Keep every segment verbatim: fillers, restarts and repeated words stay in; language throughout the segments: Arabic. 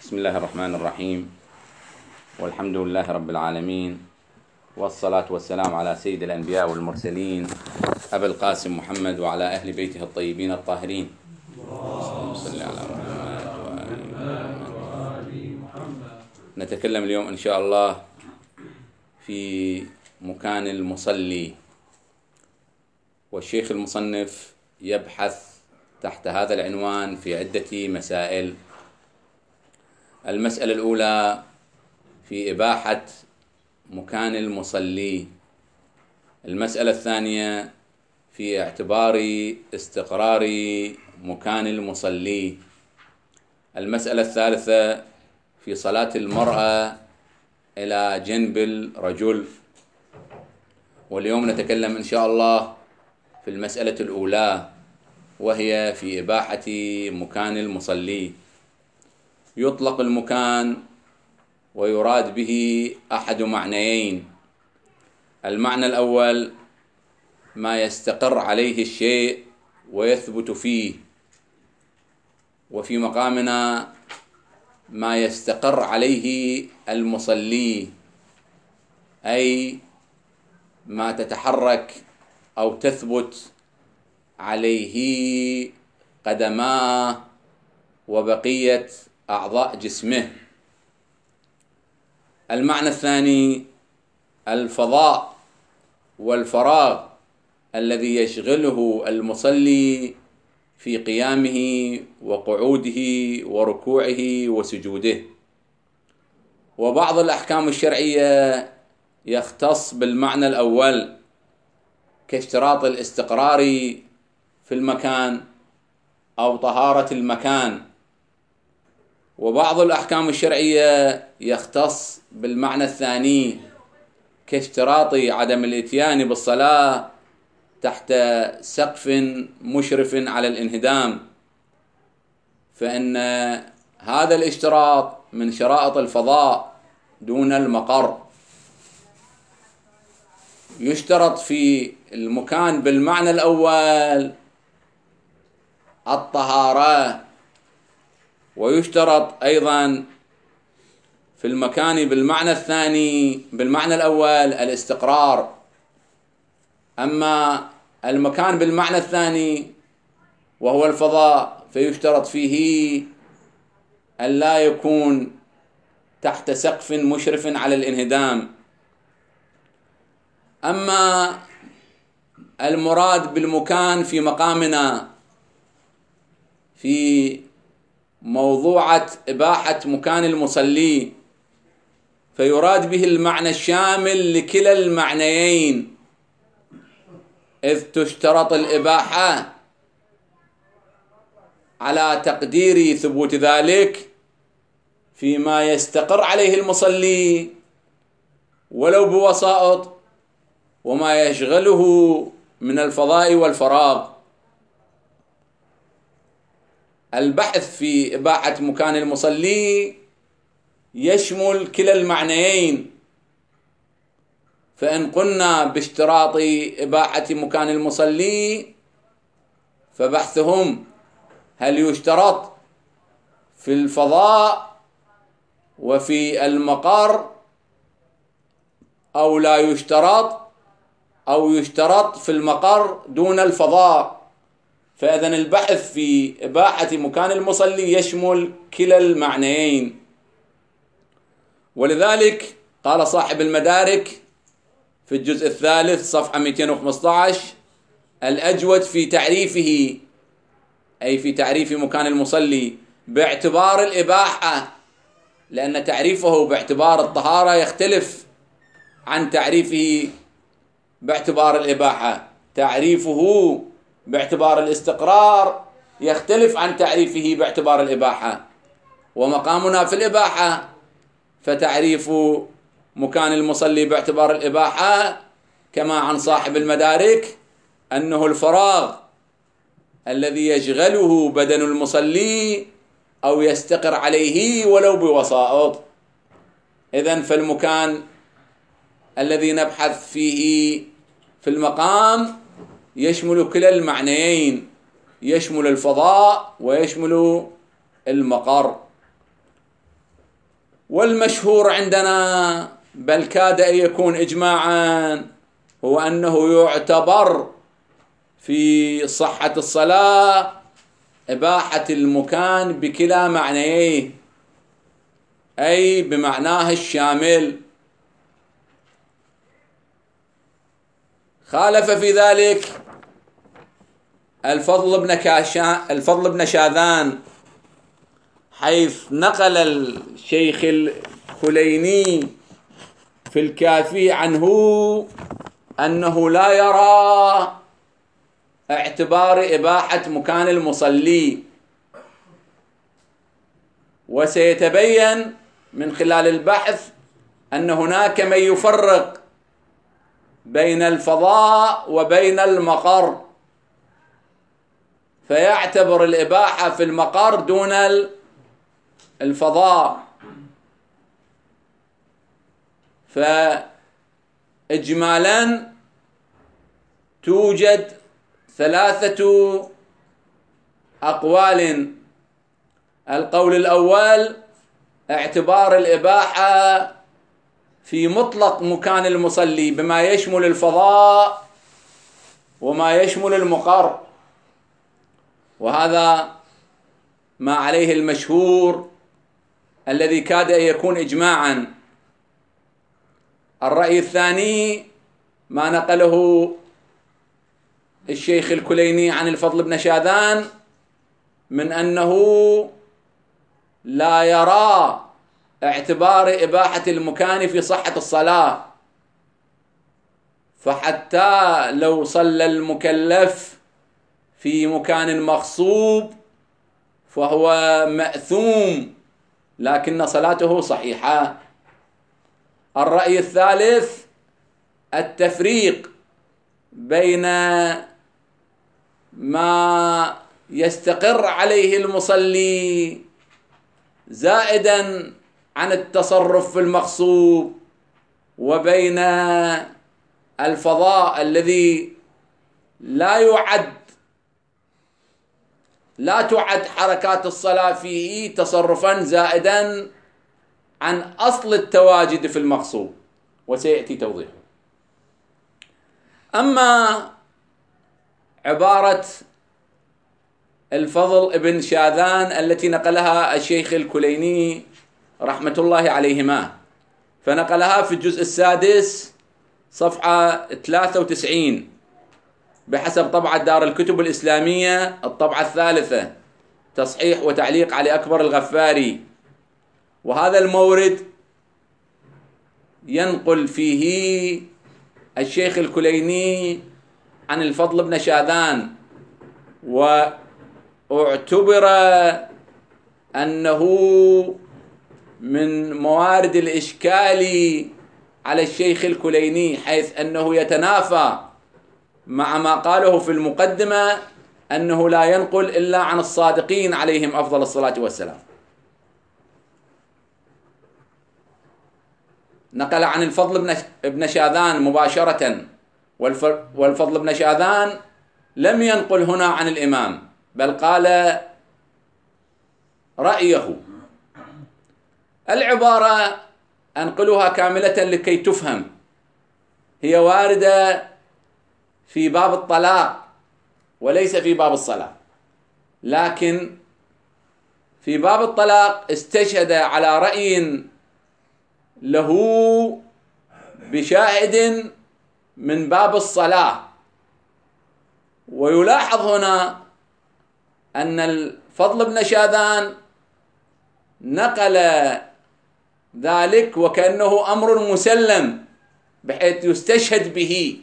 بسم الله الرحمن الرحيم، والحمد لله رب العالمين، والصلاة والسلام على سيد الأنبياء والمرسلين أبي القاسم محمد وعلى أهل بيته الطيبين الطاهرين. اللهم صل على محمد. نتكلم اليوم إن شاء الله في مكان المصلي، والشيخ المصنف يبحث تحت هذا العنوان في عدة مسائل. المسألة الأولى في إباحة مكان المصلي. المسألة الثانية في اعتبار استقرار مكان المصلي. المسألة الثالثة في صلاة المرأة إلى جنب الرجل. واليوم نتكلم إن شاء الله في المسألة الأولى، وهي في إباحة مكان المصلي. يطلق المكان ويراد به أحد معنيين. المعنى الأول ما يستقر عليه الشيء ويثبت فيه، وفي مقامنا ما يستقر عليه المصلي، أي ما تتحرك أو تثبت عليه قدماه وبقية أعضاء جسمه. المعنى الثاني الفضاء والفراغ الذي يشغله المصلي في قيامه وقعوده وركوعه وسجوده. وبعض الأحكام الشرعية يختص بالمعنى الأول كاشتراط الاستقرار في المكان أو طهارة المكان، وبعض الأحكام الشرعية يختص بالمعنى الثاني كاشتراط عدم الإتيان بالصلاة تحت سقف مشرف على الانهدام، فإن هذا الاشتراط من شرائط الفضاء دون المقر. يشترط في المكان بالمعنى الأول الطهارة، ويشترط أيضا في المكان بالمعنى الثاني بالمعنى الأول الاستقرار. أما المكان بالمعنى الثاني وهو الفضاء فيشترط فيه أن لا يكون تحت سقف مشرف على الانهدام. أما المراد بالمكان في مقامنا في موضوعة إباحة مكان المصلي، فيراد به المعنى الشامل لكلا المعنيين، إذ تشترط الإباحة على تقدير ثبوت ذلك فيما يستقر عليه المصلي ولو بوسائط، وما يشغله من الفضاء والفراغ. البحث في إباحة مكان المصلي يشمل كلا المعنيين، فإن قلنا باشتراط إباحة مكان المصلي فبحثهم هل يشترط في الفضاء وفي المقر أو لا يشترط، أو يشترط في المقر دون الفضاء. فإذن البحث في إباحة مكان المصلي يشمل كلا المعنيين. ولذلك قال صاحب المدارك في الجزء الثالث صفحة مئتين وخمسة عشر الأجود في تعريفه، أي في تعريف مكان المصلي باعتبار الإباحة، لأن تعريفه باعتبار الطهارة يختلف عن تعريفه باعتبار الإباحة. تعريفه باعتبار الاستقرار يختلف عن تعريفه باعتبار الإباحة. ومقامنا في الإباحة فتعريف مكان المصلي باعتبار الإباحة كما عن صاحب المدارك أنه الفراغ الذي يشغله بدن المصلي أو يستقر عليه ولو بوسائط. إذن فالمكان الذي نبحث فيه في المقام يشمل كلا والمشهور عندنا بل كاد أن يكون إجماعا هو أنه يعتبر في صحة الصلاة إباحة المكان بكلا معنيه، أي بمعناه الشامل. خالف في ذلك الفضل بن كاشان الفضل بن شاذان، حيث نقل الشيخ الكليني في الكافي عنه أنه لا يرى اعتبار إباحة مكان المصلي، وسيتبين من خلال البحث أن هناك من يفرق بين الفضاء وبين المقر، فيعتبر الإباحة في المقر دون الفضاء. فإجمالا توجد ثلاثة أقوال. القول الأول اعتبار الإباحة في مطلق مكان المصلي بما يشمل الفضاء وما يشمل المقر، وهذا ما عليه المشهور الذي كاد أن يكون إجماعا. الرأي الثاني ما نقله الشيخ الكليني عن الفضل بن شاذان من أنه لا يرى اعتبار إباحة المكان في صحة الصلاة، فحتى لو صلى المكلف في مكان مغصوب فهو مأثوم لكن صلاته صحيحة. الرأي الثالث التفريق بين ما يستقر عليه المصلي زائدا عن التصرف في المغصوب وبين الفضاء الذي لا يعد لا تعد حركات الصلاة فيه تصرفا زائدا عن أصل التواجد في المغصوب، وسيأتي توضيحه. أما عبارة الفضل بن شاذان التي نقلها الشيخ الكليني رحمة الله عليهما، فنقلها في الجزء السادس صفحة ثلاثة وتسعين بحسب طبعة دار الكتب الإسلامية الطبعة الثالثة، تصحيح وتعليق علي أكبر الغفاري. وهذا المورد ينقل فيه الشيخ الكليني عن الفضل بن شاذان، واعتبر أنه من موارد الإشكال على الشيخ الكليني، حيث أنه يتنافى مع ما قاله في المقدمة أنه لا ينقل إلا عن الصادقين عليهم أفضل الصلاة والسلام. نقل عن الفضل بن شاذان مباشرة، والفضل بن شاذان لم ينقل هنا عن الإمام بل قال رأيه. العبارة أنقلها كاملة لكي تفهم، هي واردة في باب الطلاق وليس في باب الصلاة، لكن في باب الطلاق استشهد على رأي له بشاهد من باب الصلاة. ويلاحظ هنا أن الفضل بن شاذان نقل ذلك وكأنه أمر مسلم بحيث يستشهد به،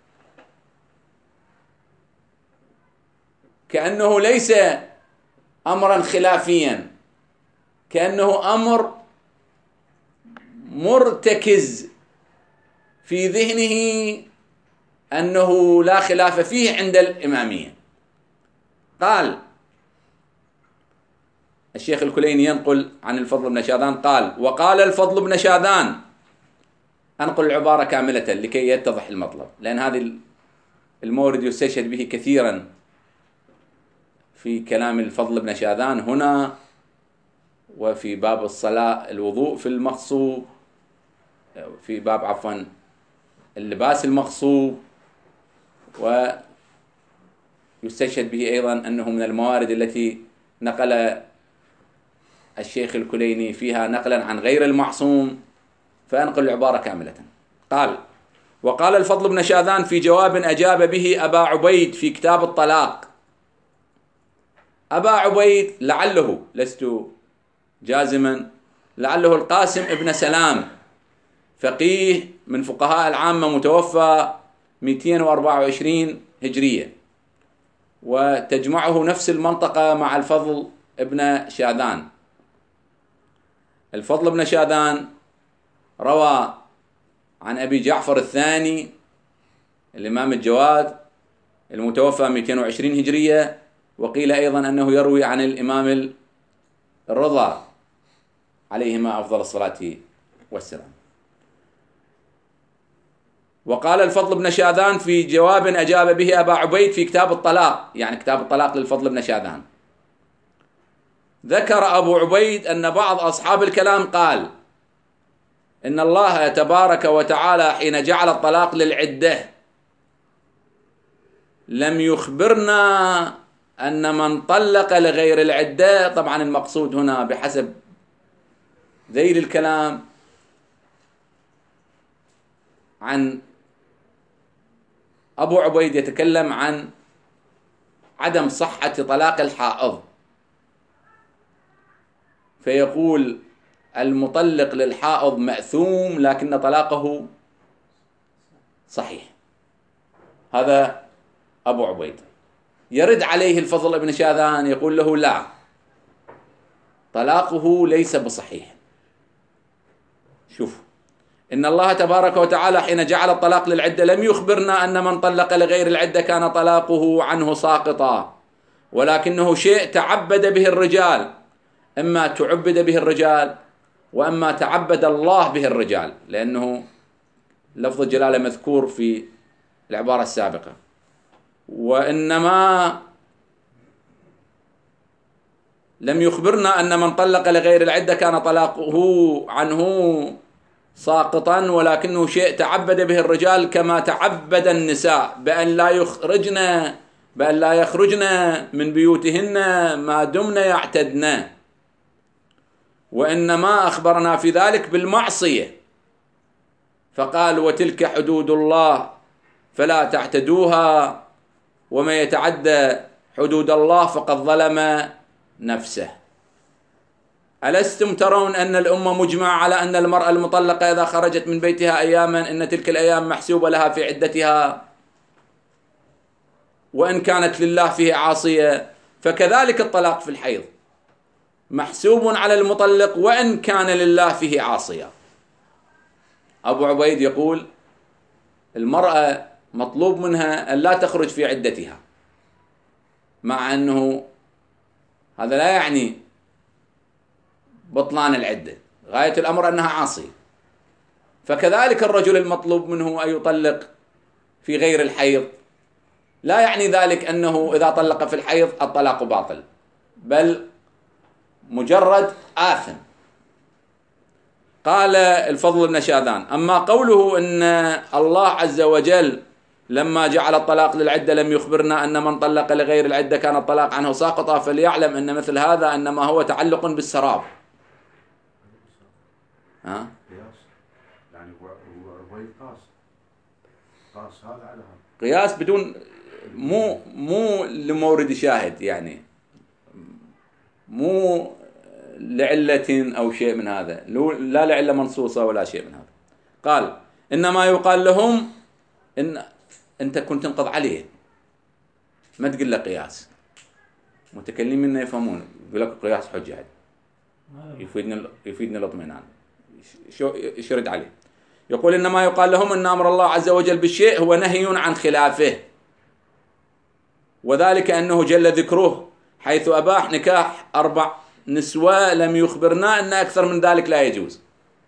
كأنه ليس أمرا خلافيا، كأنه أمر مرتكز في ذهنه أنه لا خلاف فيه عند الإمامية. قال الشيخ الكليني ينقل عن الفضل بن شاذان قال: وقال الفضل بن شاذان، أنقل العبارة كاملة لكي يتضح المطلب، لأن هذه المورد يستشهد به كثيرا في كلام الفضل بن شاذان. هنا وفي باب الصلاة الوضوء في المغصوب، في باب عفوا اللباس المغصوب، ويستشهد به أيضا أنه من الموارد التي نقل الشيخ الكليني فيها نقلا عن غير المعصوم، فأنقل العبارة كاملة. قال: وقال الفضل بن شاذان في جواب أجاب به أبا عبيد في كتاب الطلاق. أبا عبيد لعله، لست جازما، لعله القاسم ابن سلام، فقيه من فقهاء العامة، متوفى مئتين وأربعة وعشرين هجرية، وتجمعه نفس المنطقة مع الفضل ابن شاذان. الفضل بن شاذان روى عن أبي جعفر الثاني الإمام الجواد المتوفى مئتين وعشرين هجرية، وقيل أيضا أنه يروي عن الإمام الرضا عليهما أفضل الصلاة والسلام. وقال الفضل بن شاذان في جواب أجاب به أبا عبيد في كتاب الطلاق، يعني كتاب الطلاق للفضل بن شاذان، ذكر أبو عبيد أن بعض أصحاب الكلام قال إن الله تبارك وتعالى حين جعل الطلاق للعدة لم يخبرنا أن من طلق لغير العدة، طبعا المقصود هنا بحسب ذيل الكلام عن أبو عبيد يتكلم عن عدم صحة طلاق الحائض، فيقول المطلق للحائض مأثوم لكن طلاقه صحيح. هذا أبو عبيد. يرد عليه الفضل بن شاذان يقول له لا، طلاقه ليس بصحيح. شوف، إن الله تبارك وتعالى حين جعل الطلاق للعدة لم يخبرنا أن من طلق لغير العدة كان طلاقه عنه ساقطا، ولكنه شيء تعبد به الرجال، إما تعبد به الرجال وأما تعبد الله به الرجال، لأنه لفظ الجلالة مذكور في العبارة السابقة. وإنما لم يخبرنا أن من طلق لغير العدة كان طلاقه عنه ساقطا، ولكنه شيء تعبد به الرجال كما تعبد النساء بأن لا يخرجن بأن لا يخرجن من بيوتهن ما دمن يعتدن، وإنما أخبرنا في ذلك بالمعصية، فقال وتلك حدود الله فلا تعتدوها، ومن يتعدى حدود الله فقد ظلم نفسه. ألستم ترون أن الأمة مجمع على أن المرأة المطلقة إذا خرجت من بيتها أياما إن تلك الأيام محسوبة لها في عدتها، وإن كانت لله فيه عاصية، فكذلك الطلاق في الحيض محسوب على المطلق وإن كان لله فيه عاصية. أبو عبيد يقول المرأة مطلوب منها أن لا تخرج في عدتها، مع أنه هذا لا يعني بطلان العدة، غاية الأمر أنها عاصية. فكذلك الرجل المطلوب منه أن يطلق في غير الحيض، لا يعني ذلك أنه إذا طلق في الحيض الطلاق باطل، بل مجرد آثم. قال الفضل بن شاذان: أما قوله إن الله عز وجل لما جعل الطلاق للعدة لم يخبرنا أن من طلق لغير العدة كان الطلاق عنه ساقطا، فليعلم أن مثل هذا إنما هو تعلق بالسراب. ها؟ يعني هو قاس قاس هذا على هذا قياس بدون مو مو لمورد شاهد، يعني مو لعلة أو شيء من هذا، لا لعلة منصوصة ولا شيء من هذا. قال إنما يقال لهم إن أنت كنت تنقض عليه، ما تقول له قياس. متكلمين يفهمون، يقول لك قياس حجة، يفيدنا يفيدنا الاطمئنان. شو يشرد عليه؟ يقول إنما يقال لهم إن أمر الله عز وجل بالشيء هو نهي عن خلافه، وذلك أنه جل ذكره حيث أباح نكاح أربع نسوة لم يخبرنا أن أكثر من ذلك لا يجوز،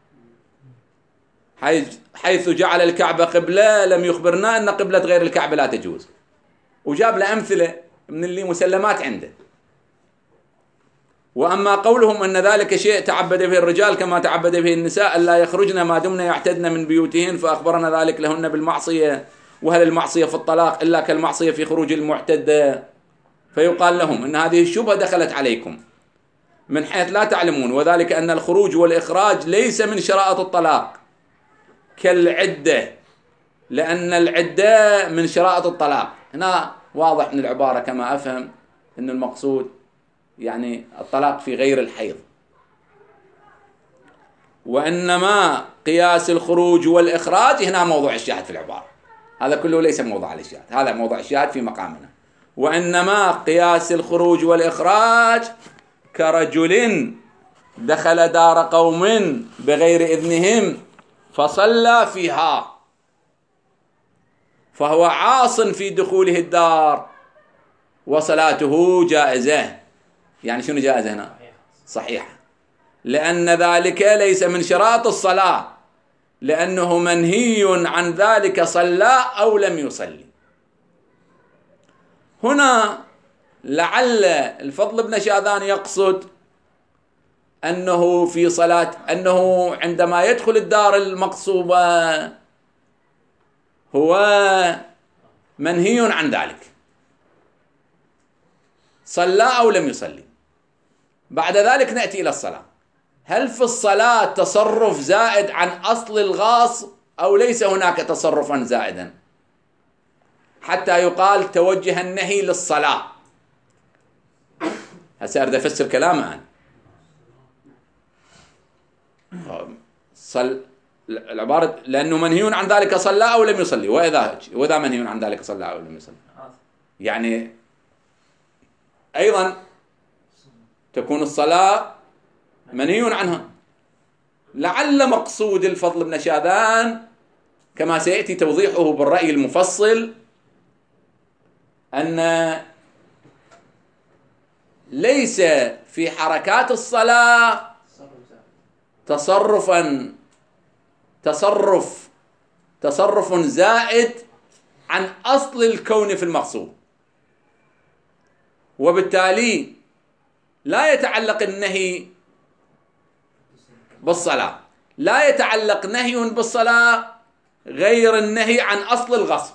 حيث جعل الكعبة قبلة لم يخبرنا أن قبلة غير الكعبة لا تجوز، وجاب له أمثلة من اللي مسلمات عنده. وأما قولهم أن ذلك شيء تعبد به الرجال كما تعبد به النساء ألا يخرجن ما دمن يعتدن من بيوتهن فأخبرنا ذلك لهن بالمعصية، وهل المعصية في الطلاق إلا كالمعصية في خروج المعتدة؟ فيقال لهم أن هذه الشبهة دخلت عليكم من حيث لا تعلمون، وذلك أن الخروج والإخراج ليس من شرائط الطلاق كالعدة، لأن العدة من شرائط الطلاق. هنا واضح من العبارة كما أفهم أن المقصود يعني الطلاق في غير الحيض، وإنما قياس الخروج والإخراج هنا موضوع الشاهد في العبارة. هذا كله ليس موضوع الشاهد، هذا موضوع الشاهد في مقامنا. وإنما قياس الخروج والإخراج كرجل دخل دار قوم بغير إذنهم فصلى فيها فهو عاص في دخوله الدار وصلاته جائزة. يعني شنو جائزة هنا؟ صحيحة، لأن ذلك ليس من شرائط الصلاة، لأنه منهي عن ذلك صلى أو لم يصلي. هنا لعل الفضل بن شاذان يقصد أنه في صلاة أنه عندما يدخل الدار المقصوبة هو منهي عن ذلك، صلى أو لم يصلي. بعد ذلك نأتي إلى الصلاة. هل في الصلاة تصرف زائد عن أصل الغاص أو ليس هناك تصرفا زائدا حتى يقال توجه النهي للصلاة؟ هسه أريد أفسر كلامه أنا. صل العبارة لأنه منهي عن ذلك صلى أو لم يصلي، وإذا وإذا منهي عن ذلك صلى أو لم يصلي يعني أيضا تكون الصلاة منهي عنها. لعل مقصود الفضل بن شاذان كما سيأتي توضيحه بالرأي المفصل أن ليس في حركات الصلاة تصرفا تصرف تصرف زائد عن أصل الكون في المقصود، وبالتالي لا يتعلق النهي بالصلاة، لا يتعلق نهي بالصلاة غير النهي عن أصل الغصب،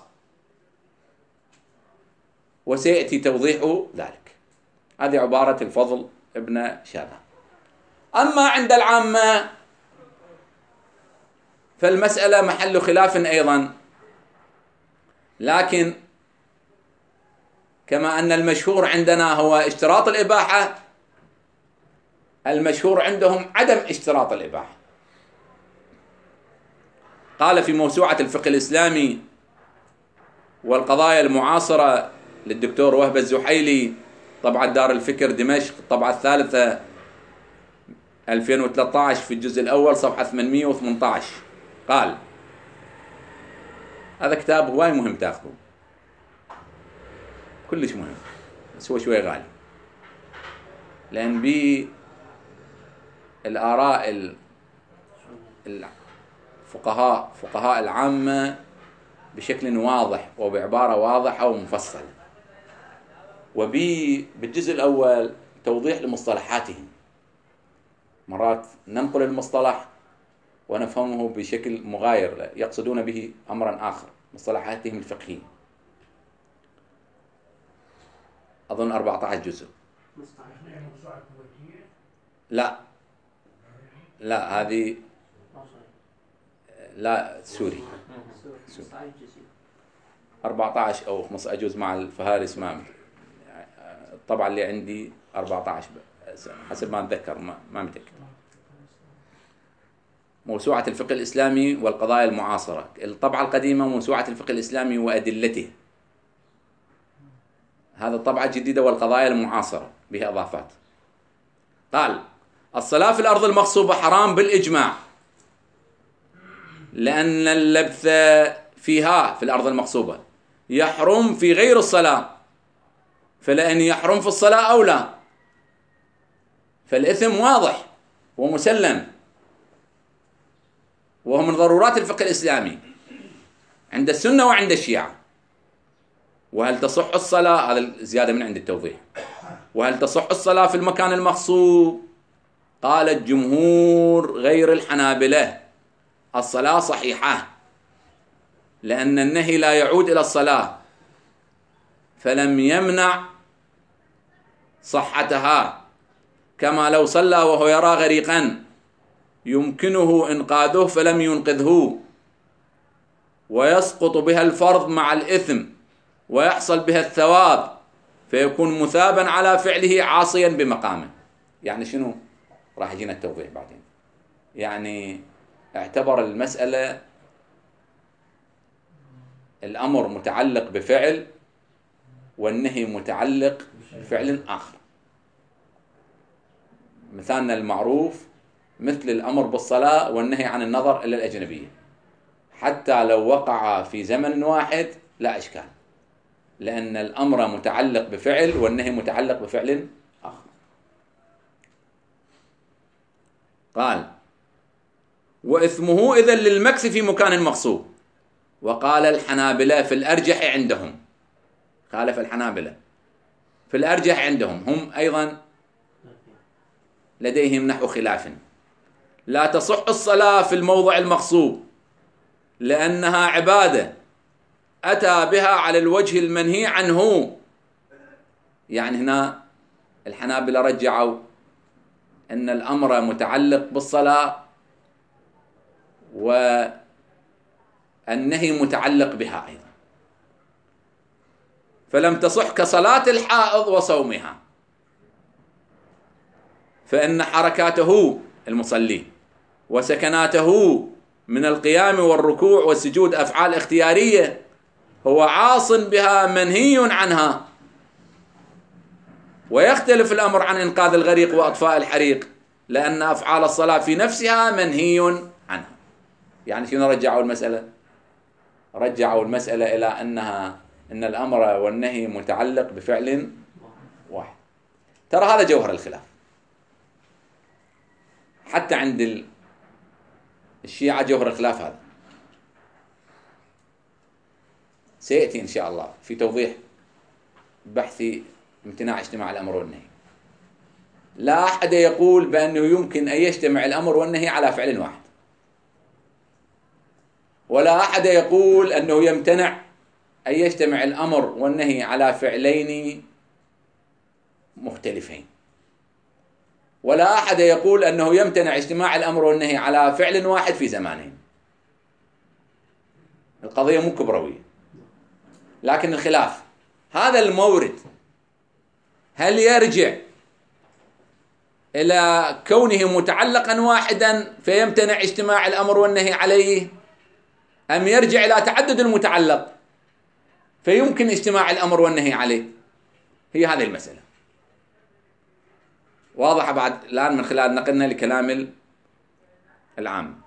وسيأتي توضيح ذلك. هذه عبارة الفضل ابن شاذان. أما عند العامة فالمسألة محل خلاف أيضا، لكن كما أن المشهور عندنا هو اشتراط الإباحة، المشهور عندهم عدم اشتراط الإباحة. قال في موسوعة الفقه الإسلامي والقضايا المعاصرة للدكتور وهب الزحيلي، طبعة دار الفكر دمشق، الطبعة الثالثة ألفين وثلاثة عشر، في الجزء الأول صفحة ثمانمئة وثمانية عشر، قال هذا كتاب هواي مهم تاخذه، كلش مهم، بس هو شوي غالي، لأن بي الآراء الفقهاء فقهاء العامة بشكل واضح وبعبارة واضحة ومفصلة، وبي بالجزء الأول توضيح لمصطلحاتهم. مرات ننقل المصطلح ونفهمه بشكل مغاير، يقصدون به أمرا آخر، مصطلحاتهم الفقهية. أظن أربعة عشر جزء. لا لا هذه لا سوري أربعة عشر أو خمسة عشر جزء مع الفهارس، ما الطبعة اللي عندي أربعة عشر حسب ما أتذكر، ما ما متأكد. موسوعة الفقه الإسلامي والقضايا المعاصرة، الطبعة القديمة موسوعة الفقه الإسلامي وأدلته، هذا الطبعة الجديدة والقضايا المعاصرة بها إضافات. قال الصلاة في الأرض المغصوبة حرام بالإجماع، لأن اللبث فيها في الأرض المغصوبة يحرم في غير الصلاة، فلأن يحرم في الصلاة أولى، فالإثم واضح ومسلم، وهو من ضرورات الفقه الإسلامي عند السنة وعند الشيعة. وهل تصح الصلاة؟ هذا زيادة من عند التوضيح. وهل تصح الصلاة في المكان المغصوب؟ قال الجمهور غير الحنابلة الصلاة صحيحة، لأن النهي لا يعود إلى الصلاة، فلم يمنع صحتها، كما لو صلى وهو يرى غريقا يمكنه إنقاذه فلم ينقذه، ويسقط بها الفرض مع الإثم ويحصل بها الثواب، فيكون مثابا على فعله عاصيا بمقامه. يعني شنو؟ راح يجينا التوضيح بعدين. يعني اعتبر المسألة الأمر متعلق بفعل والنهي متعلق بفعل آخر. مثالنا المعروف مثل الأمر بالصلاة والنهي عن النظر إلى الأجنبية، حتى لو وقع في زمن واحد لا إشكال، لأن الأمر متعلق بفعل والنهي متعلق بفعل آخر. قال: وإثمه إذن للمكث في مكان مغصوب. وقال الحنابلة في الأرجح عندهم، خالف الحنابلة في الأرجح عندهم، هم أيضا لديهم نحو خلاف، لا تصح الصلاة في الموضع المغصوب لأنها عبادة أتى بها على الوجه المنهي عنه. يعني هنا الحنابلة رجعوا أن الأمر متعلق بالصلاة والنهي متعلق بها أيضا، فلم تصح كصلاة الحائض وصومها، فإن حركاته المصلي وسكناته من القيام والركوع والسجود أفعال اختيارية هو عاص بها منهي عنها. ويختلف الأمر عن إنقاذ الغريق وأطفاء الحريق، لأن أفعال الصلاة في نفسها منهي عنها. يعني شنو رجعوا المسألة؟ رجعوا المسألة إلى أنها أن الأمر والنهي متعلق بفعل واحد. ترى هذا جوهر الخلاف، حتى عند الشيعة جوهر الخلاف هذا سيأتي إن شاء الله في توضيح بحث امتناع اجتماع الأمر والنهي. لا أحد يقول بأنه يمكن أن يجتمع الأمر والنهي على فعل واحد، ولا أحد يقول أنه يمتنع أن يجتمع الأمر والنهي على فعلين مختلفين، ولا أحد يقول أنه يمتنع اجتماع الأمر والنهي على فعل واحد في زمانين. القضية مو كبروية، لكن الخلاف هذا المورد هل يرجع إلى كونه متعلقا واحدا فيمتنع اجتماع الأمر والنهي عليه، أم يرجع إلى تعدد المتعلق فيمكن اجتماع الأمر والنهي عليه؟ هي هذه المسألة واضحة بعد الآن من خلال نقلنا لكلام العام.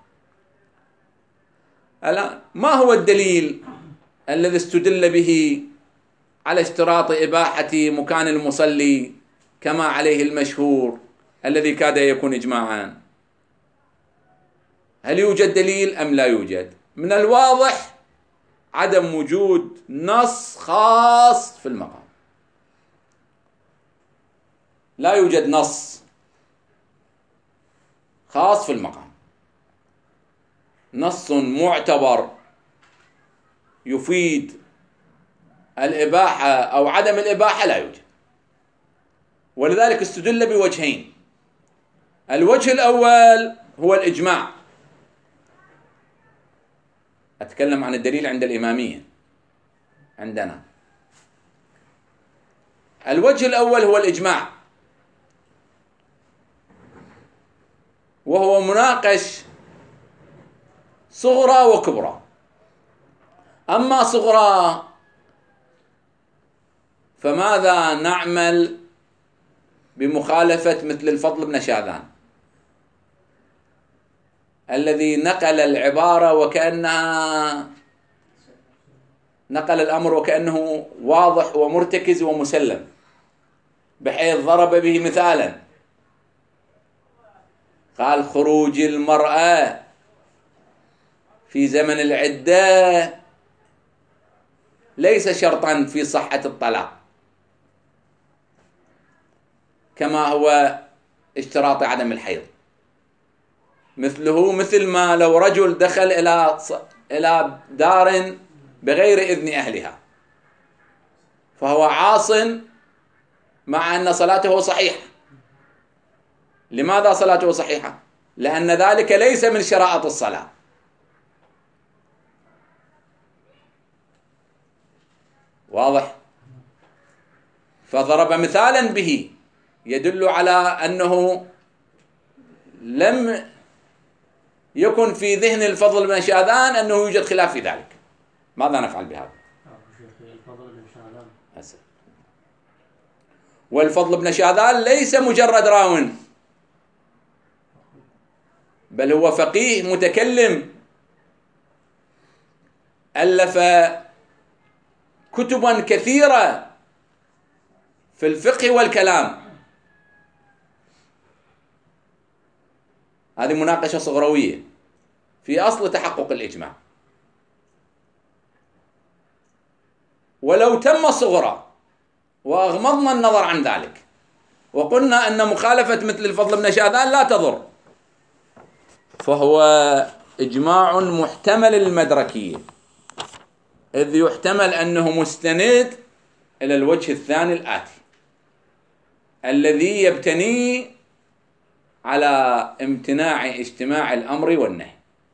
الآن ما هو الدليل الذي استدل به على اشتراط إباحة مكان المصلي كما عليه المشهور الذي كاد يكون إجماعا؟ هل يوجد دليل أم لا يوجد؟ من الواضح عدم وجود نص خاص في المقام، لا يوجد نص خاص في المقام، نص معتبر يفيد الإباحة أو عدم الإباحة لا يوجد. ولذلك استدل بوجهين. الوجه الأول هو الإجماع، أتكلم عن الدليل عند الإمامية. عندنا الوجه الأول هو الإجماع، وهو مناقش صغرى وكبرى. أما صغرى فماذا نعمل بمخالفة مثل الفضل بن شاذان الذي نقل العبارة وكأنها نقل الأمر وكأنه واضح ومرتكز ومسلم، بحيث ضرب به مثالا، قال: خروج المرأة في زمن العدة ليس شرطا في صحة الطلاق. كما هو اشتراط عدم الحيض. مثله مثل ما لو رجل دخل إلى إلى دار بغير إذن أهلها فهو عاص مع أن صلاته صحيحة. لماذا صلاته صحيحة؟ لأن ذلك ليس من شرائط الصلاة. واضح؟ فضرب مثالا به يدل على أنه لم يكن في ذهن الفضل بن شاذان أنه يوجد خلاف في ذلك. ماذا نفعل بهذا؟ والفضل بن شاذان ليس مجرد راو، بل هو فقيه متكلم ألف كتبا كثيرة في الفقه والكلام. هذه مناقشة صغروية في أصل تحقق الإجماع. ولو تم صغرا وأغمضنا النظر عن ذلك وقلنا أن مخالفة مثل الفضل بن شاذان لا تضر، فهو إجماع محتمل المدركية، إذ يحتمل أنه مستند إلى الوجه الثاني الآتي الذي يبتني على امتناع اجتماع الأمر والنهي.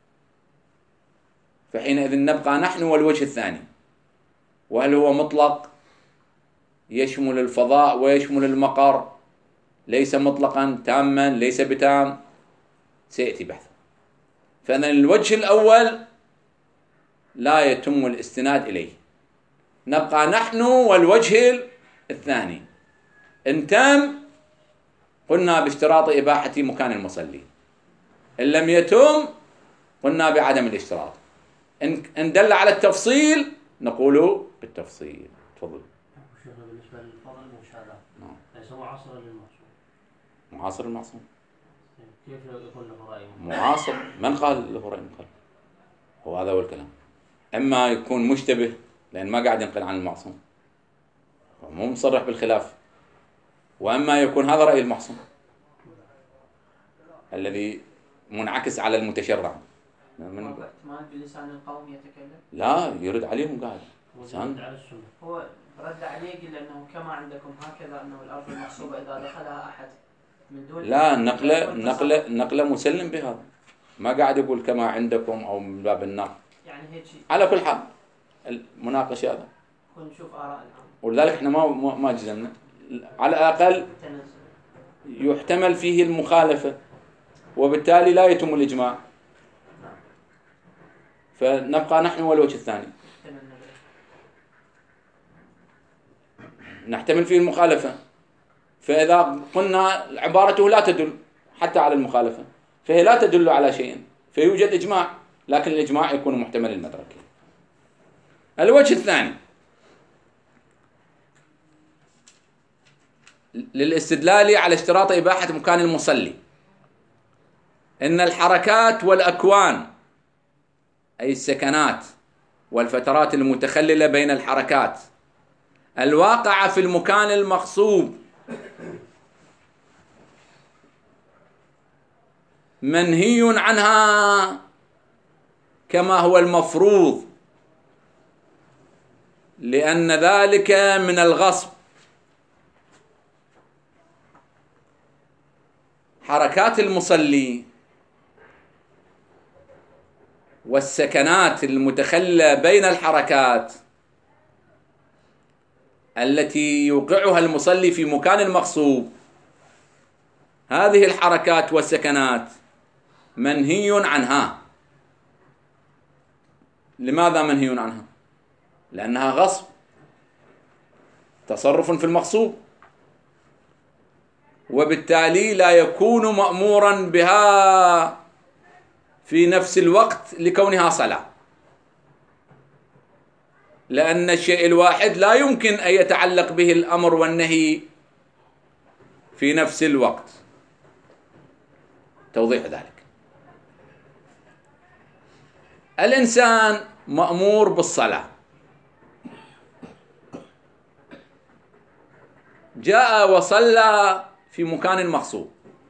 فحينئذ نبقى نحن والوجه الثاني، وهل هو مطلق يشمل الفضاء ويشمل المقر، ليس مطلقا تاما ليس بتام، سيأتي بحثه. فإذن الوجه الأول لا يتم الاستناد إليه، نبقى نحن والوجه الثاني. إن تم قلنا باشتراط إباحة مكان المصلي، إن لم يتم قلنا بعدم الاشتراط، إن دل على التفصيل نقول بالتفصيل. تفضل. بالنسبة للفضل بن شاذان ليس معاصرا للمعصوم. معاصر المعصوم كيف يكون له رأي؟ معاصر، من قال له رأي مخالف؟ هو هذا هو الكلام. إما يكون مشتبه لأن ما قاعد ينقل عن المعصوم مو مصرح بالخلاف، وأما يكون هذا رأي المعصوم الذي منعكس على المتشرع. من احتمال بلسان القوم يتكلم؟ لا، يرد عليهم قاعد لسان. هو رد عليه قال أنه كما عندكم هكذا أنه الأرض المحسوبة إذا دخلها أحد من دون لا، نقله نقله نقله مسلم بهذا، ما قاعد يقول كما عندكم أو من باب النقل. يعني هيك شيء. على كل حال المناقشة هذا نشوف آراء العام، ولذلك احنا ما ما جزمنا. على الأقل يحتمل فيه المخالفة وبالتالي لا يتم الإجماع، فنبقى نحن والوجه الثاني نحتمل فيه المخالفة. فإذا قلنا عبارته لا تدل حتى على المخالفة فهي لا تدل على شيء، فيوجد إجماع، لكن الإجماع يكون محتمل المدركي. الوجه الثاني للاستدلال على اشتراط إباحة مكان المصلي إن الحركات والأكوان أي السكنات والفترات المتخللة بين الحركات الواقعة في المكان المغصوب منهي عنها كما هو المفروض، لأن ذلك من الغصب. حركات المصلي والسكنات المتخلة بين الحركات التي يوقعها المصلي في مكان المغصوب، هذه الحركات والسكنات منهي عنها. لماذا منهي عنها؟ لأنها غصب، تصرف في المغصوب، وبالتالي لا يكون مأمورا بها في نفس الوقت لكونها صلاة، لأن الشيء الواحد لا يمكن أن يتعلق به الأمر والنهي في نفس الوقت. توضيح ذلك: الإنسان مأمور بالصلاة، جاء وصلى في مكان مغصوب،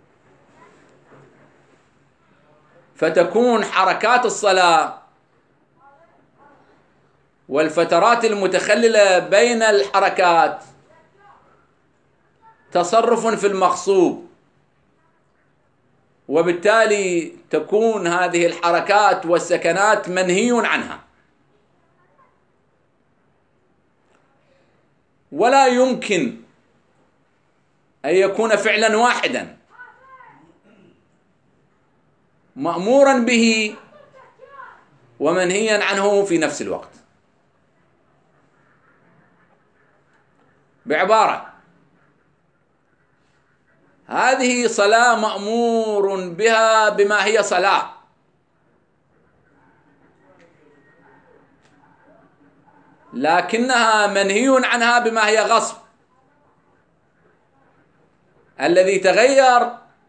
فتكون حركات الصلاة والفترات المتخللة بين الحركات تصرف في المغصوب، وبالتالي تكون هذه الحركات والسكنات منهي عنها، ولا يمكن أن يكون فعلا واحدا مأمورا به ومنهيا عنه في نفس الوقت. بعبارة، هذه صلاة مأمور بها بما هي صلاة، لكنها منهي عنها بما هي غصب. الذي تغير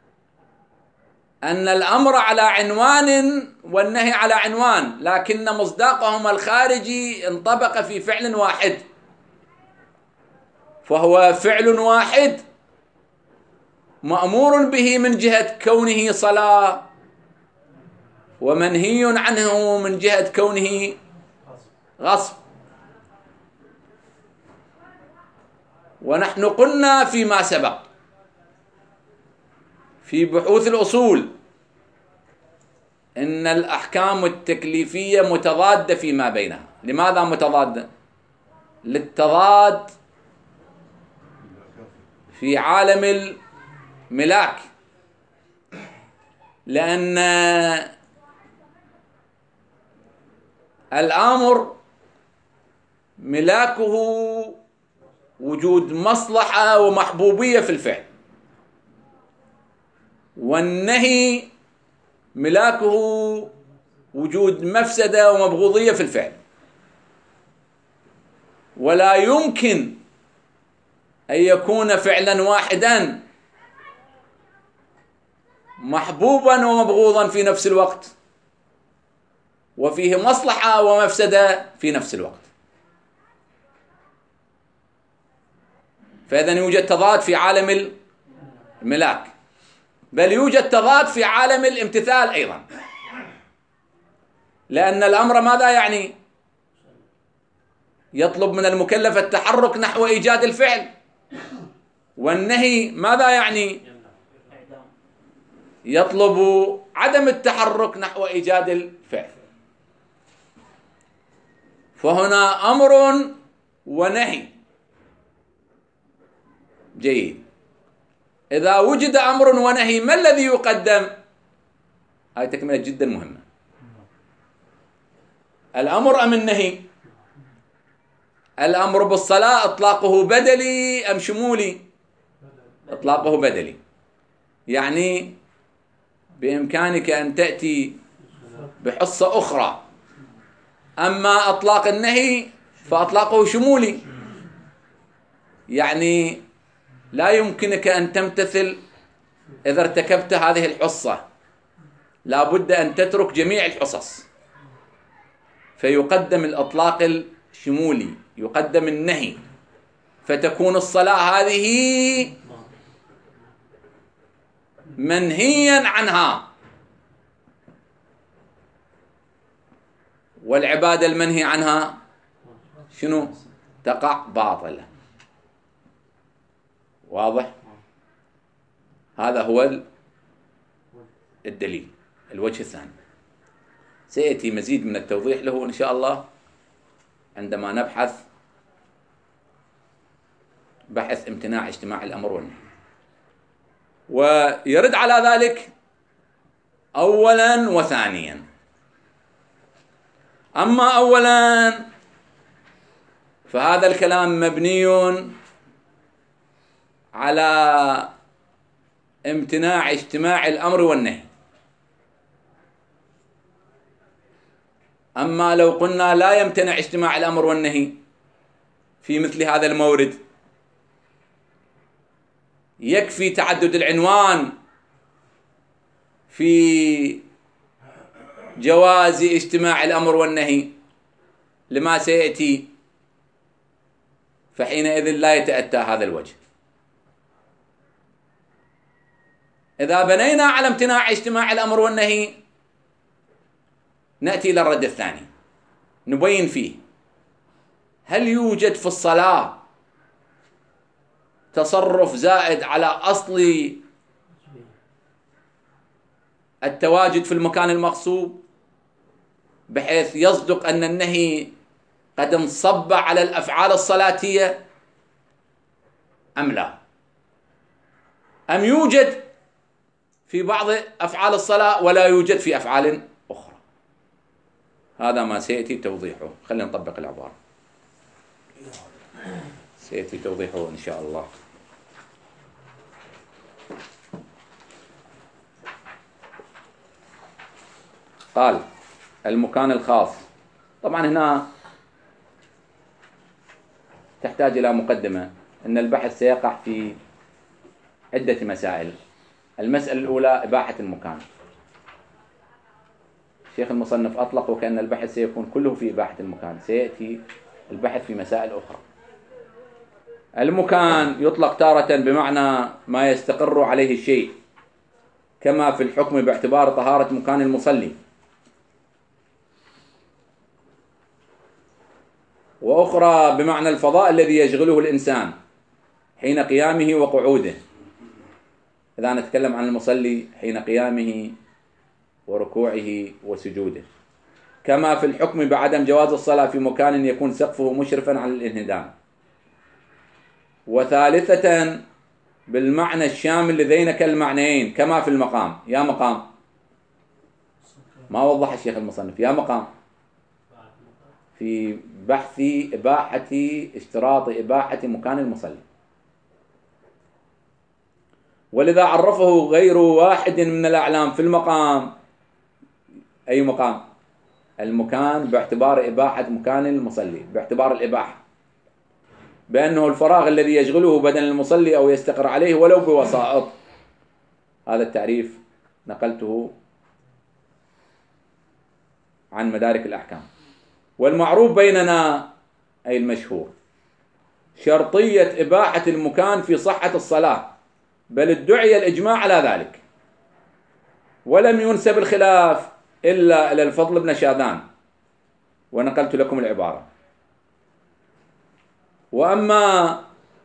أن الأمر على عنوان والنهي على عنوان، لكن مصداقهما الخارجي انطبق في فعل واحد، فهو فعل واحد مأمور به من جهة كونه صلاة، ومنهي عنه من جهة كونه غصب. ونحن قلنا فيما سبق في بحوث الأصول إن الأحكام التكليفية متضادة فيما بينها. لماذا متضادة؟ للتضاد في عالم الملاك، لأن الآمر ملاكه وجود مصلحة ومحبوبية في الفعل، والنهي ملاكه وجود مفسدة ومبغوضية في الفعل. ولا يمكن أن يكون فعلا واحدا محبوبا ومبغوضا في نفس الوقت، وفيه مصلحة ومفسدة في نفس الوقت. فإذن يوجد تضاد في عالم الملاك، بل يوجد تضاد في عالم الامتثال أيضا، لأن الأمر ماذا يعني؟ يطلب من المكلف التحرك نحو إيجاد الفعل، والنهي ماذا يعني؟ يطلب عدم التحرك نحو إيجاد الفعل. فهنا أمر ونهي. جيد. إذا وجد أمر ونهي ما الذي يقدم؟ هذه تكملة جدا مهمة. الأمر أم النهي؟ الأمر بالصلاة إطلاقه بدلي أم شمولي؟ إطلاقه بدلي، يعني بإمكانك أن تأتي بحصة أخرى. أما أطلاق النهي فأطلاقه شمولي، يعني لا يمكنك أن تمتثل إذا ارتكبت هذه الحصة، لا بد أن تترك جميع الحصص، فيقدم الإطلاق الشمولي، يقدم النهي، فتكون الصلاة هذه منهيا عنها، والعبادة المنهي عنها شنو؟ تقع باطلة. واضح؟ هذا هو الدليل. الوجه الثاني سيأتي مزيد من التوضيح له إن شاء الله عندما نبحث بحث امتناع اجتماع الأمر والنهي. ويرد على ذلك أولا وثانيا. أما أولا فهذا الكلام مبني على امتناع اجتماع الأمر والنهي. أما لو قلنا لا يمتنع اجتماع الأمر والنهي في مثل هذا المورد، يكفي تعدد العنوان في جواز اجتماع الأمر والنهي لما سيأتي، فحينئذ لا يتأتى هذا الوجه. إذا بنينا على امتناع اجتماع الأمر والنهي نأتي إلى الرد الثاني نبين فيه هل يوجد في الصلاة تصرف زائد على أصل التواجد في المكان المغصوب بحيث يصدق أن النهي قد انصب على الأفعال الصلاتية أم لا؟ أم يوجد في بعض أفعال الصلاة ولا يوجد في أفعال أخرى؟ هذا ما سيأتي توضيحه. خلينا نطبق العبارة، سيأتي توضيحه إن شاء الله. قال المكان الخاص. طبعا هنا تحتاج إلى مقدمة أن البحث سيقع في عدة مسائل. المسألة الأولى إباحة المكان. الشيخ المصنف أطلق وكأن البحث سيكون كله في إباحة المكان، سيأتي البحث في مسائل أخرى. المكان يطلق تارة بمعنى ما يستقر عليه الشيء كما في الحكم باعتبار طهارة مكان المصلي، وأخرى بمعنى الفضاء الذي يشغله الإنسان حين قيامه وقعوده. إذا نتكلم عن المصلي حين قيامه وركوعه وسجوده، كما في الحكم بعدم جواز الصلاة في مكان يكون سقفه مشرفا على الانهدام. وثالثة بالمعنى الشامل لذينك المعنيين كما في المقام. يا مقام، ما وضح الشيخ المصنف يا مقام في بحث إباحة اشتراط إباحة مكان المصلي، ولذا عرفه غير واحد من الأعلام في المقام. أي مقام؟ المكان باعتبار إباحة مكان المصلي، باعتبار الإباحة، بأنه الفراغ الذي يشغله بدن المصلي أو يستقر عليه ولو بوسائط. هذا التعريف نقلته عن مدارك الأحكام. والمعروف بيننا أي المشهور شرطية إباحة المكان في صحة الصلاة، بل ادعي الإجماع على ذلك، ولم ينسب الخلاف إلا إلى الفضل بن شاذان، ونقلت لكم العبارة. وأما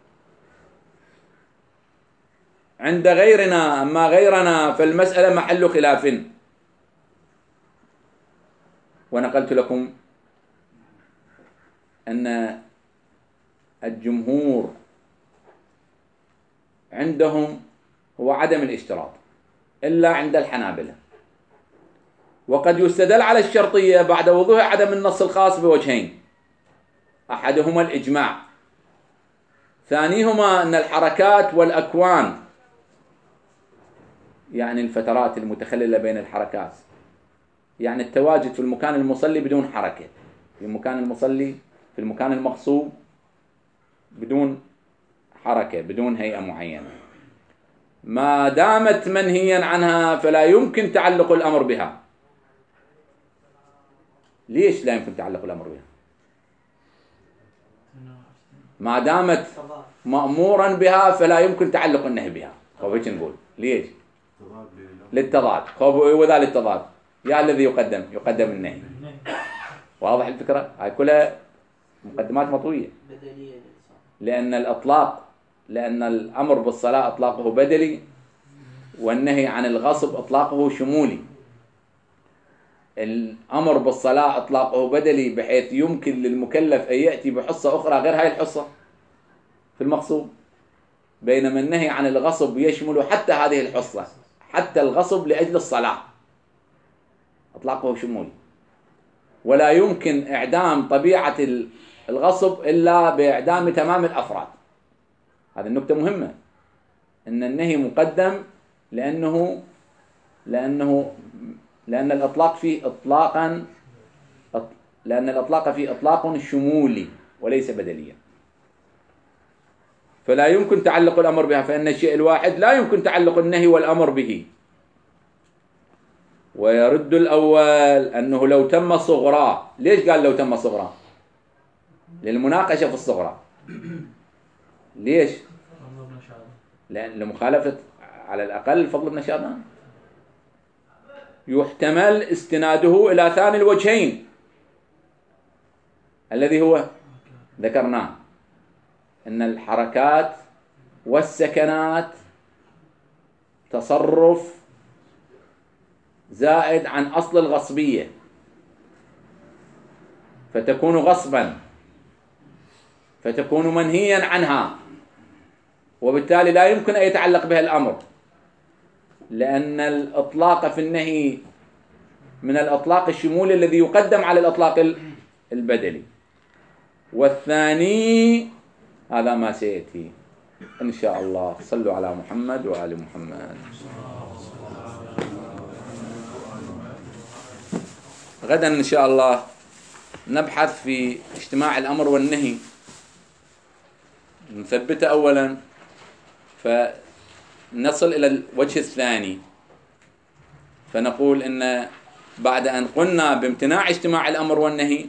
عند غيرنا أما غيرنا فالمسألة محل خلاف، ونقلت لكم أن الجمهور عندهم هو عدم الاشتراط إلا عند الحنابلة. وقد يستدل على الشرطية بعد وضوح عدم النص الخاص بوجهين: أحدهما الإجماع، ثانيهما أن الحركات والأكوان، يعني الفترات المتخللة بين الحركات، يعني التواجد في المكان المصلي بدون حركة، في مكان المصلي في المكان المغصوب بدون حركة، بدون هيئة معينة، ما دامت منهيا عنها فلا يمكن تعلق الأمر بها. ليش لا يمكن تعلق الأمر بها؟ ما دامت مأمورا بها فلا يمكن تعلق النهي بها. وبيش نقول ليش؟ للتضاد. وذا للتضاد يا الذي يقدم يقدم النهي. واضح الفكرة؟ هاي كلها مقدمات مطوية. لأن الأطلاق لأن الأمر بالصلاة أطلاقه بدلي، والنهي عن الغصب أطلاقه شمولي. الأمر بالصلاة أطلاقه بدلي بحيث يمكن للمكلف أن يأتي بحصة أخرى غير هاي الحصة في المغصوب، بينما النهي عن الغصب يشمل حتى هذه الحصة، حتى الغصب لأجل الصلاة أطلاقه شمولي. ولا يمكن إعدام طبيعة الغصب إلا بإعدام تمام الأفراد. هذه النقطة مهمة، أن النهي مقدم لأنه لأنه لأن الإطلاق فيه إطلاقا لأن الإطلاق فيه إطلاق شمولي وليس بدليا، فلا يمكن تعلق الأمر بها، فإن الشيء الواحد لا يمكن تعلق النهي والأمر به. ويرد الأول أنه لو تم صغرى. ليش قال لو تم صغرى؟ للمناقشة في الصغرى. ليش؟ لأن لمخالفة على الأقل الفضل بن شاذان يحتمل استناده إلى ثاني الوجهين الذي هو ذكرناه، أن الحركات والسكنات تصرف زائد عن أصل الغصبية، فتكون غصبا، فتكون منهيا عنها، وبالتالي لا يمكن أن يتعلق بها الأمر، لأن الإطلاق في النهي من الإطلاق الشمولي الذي يقدم على الإطلاق البدلي. والثاني هذا ما سيأتي إن شاء الله. صلوا على محمد وآل محمد. غدا إن شاء الله نبحث في اجتماع الأمر والنهي، نثبته أولا فنصل إلى الوجه الثاني، فنقول إن بعد أن قلنا بامتناع اجتماع الأمر والنهي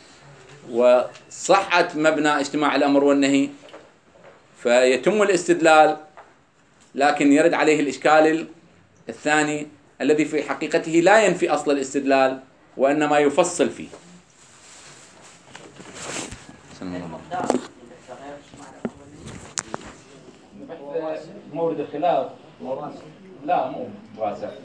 وصحة مبنى اجتماع الأمر والنهي فيتم الاستدلال، لكن يرد عليه الإشكال الثاني الذي في حقيقته لا ينفي أصل الاستدلال وإنما يفصل فيه. مورد الخلاف لا مو واسع.